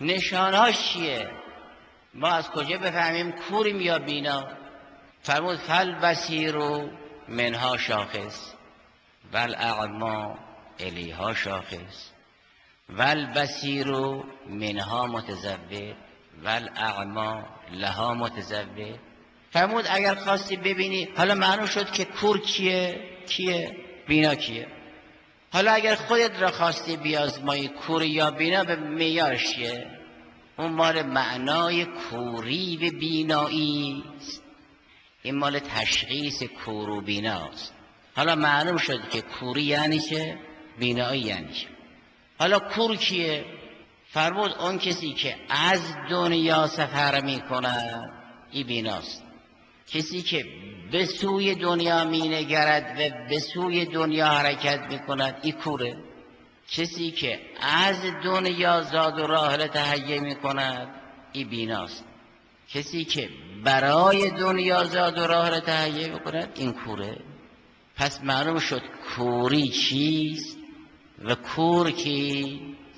نشانهاش چیه؟ ما از کجا بفهمیم کوریم یا بینا؟ فرمود فالبصیر منها شاخص والاعمی الیها شاخص والبصیر منها متزوج والاعمی لها متزوج. فرمود اگر خواستی ببینی، حالا معلوم شد که کور کیه بینا کیه. حالا اگر خودت را خواستی بیازمایی کور یا بینا، به معیارش چیه؟ اون مال معنای کوری و بینایی است، این مال تشخیص کور و بیناست. حالا معلوم شد که کوری یعنی چه، بینایی یعنی چه. حالا کور کیه؟ فرمود اون کسی که از دنیا سفر می کند، این بیناست. کسی که به سوی دنیا می نگرد و به سوی دنیا حرکت می کند، این کوره. کسی که از دنیا زاد و راحله تهیه می کند، این بیناست. کسی که برای دنیا زاد و راحله تهیه می کند، این کوره. پس معلوم شد کوری چیست و کور کی؟